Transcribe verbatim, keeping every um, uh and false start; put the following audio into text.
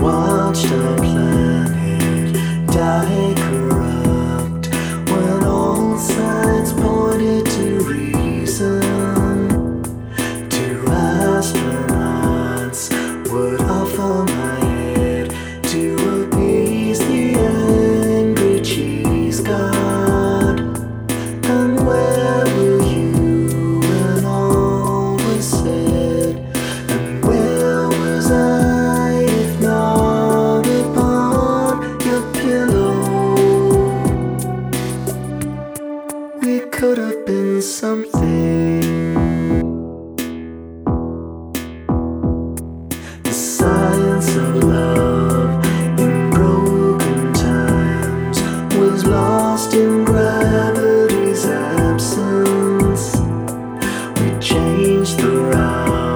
watched our planet die corrupt when all signs pointed to reason. Two astronauts would offer my head to appease the angry cheese god. And where were you when all was said? And where was I if not upon your pillow? We could have been something. The science of love in broken times was lost in gravity's absence. We changed the route